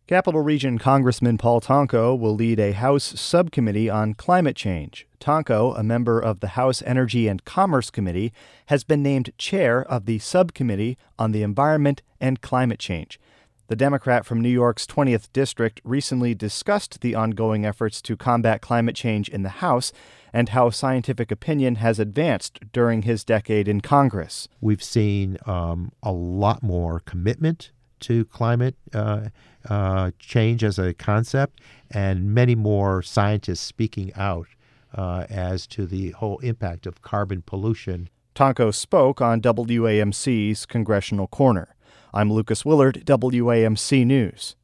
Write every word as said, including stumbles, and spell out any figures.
Capital Region Congressman Paul Tonko will lead a House subcommittee on climate change. Tonko, a member of the House Energy and Commerce Committee, has been named chair of the subcommittee on the environment and climate change. The Democrat from New York's twentieth District recently discussed the ongoing efforts to combat climate change in the House and how scientific opinion has advanced during his decade in Congress. We've seen um, a lot more commitment to climate uh, uh, change as a concept, and many more scientists speaking out uh, as to the whole impact of carbon pollution. Tonko spoke on W A M C's Congressional Corner. I'm Lucas Willard, W A M C News.